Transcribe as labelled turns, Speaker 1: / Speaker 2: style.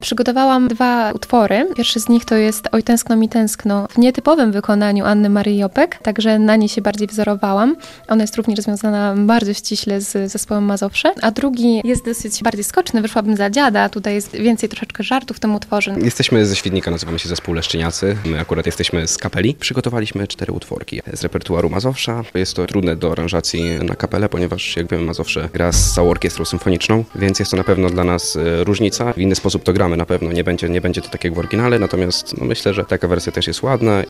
Speaker 1: Przygotowałam 2 utwory. Pierwszy z nich to jest Oj tęskno mi tęskno w nietypowym wykonaniu Anny Marii Jopek, także na niej się bardziej wzorowałam. Ona jest również związana bardzo ściśle z zespołem Mazowsze. A drugi jest dosyć bardziej skoczny, Wyszłabym za dziada. Tutaj jest więcej troszeczkę żartu w tym utworze.
Speaker 2: Jesteśmy ze Świdnika, nazywamy się zespół Leszczyniacy. My akurat jesteśmy z kapeli. Przygotowaliśmy 4 utworki z repertuaru Mazowsza. Jest to trudne do aranżacji na kapelę, ponieważ jak wiemy Mazowsze gra z całą orkiestrą symfoniczną, więc jest to na pewno dla nas różnica. W inny sposób to gramy na pewno, nie będzie to tak jak w oryginale, natomiast myślę, że taka wersja też jest ładna.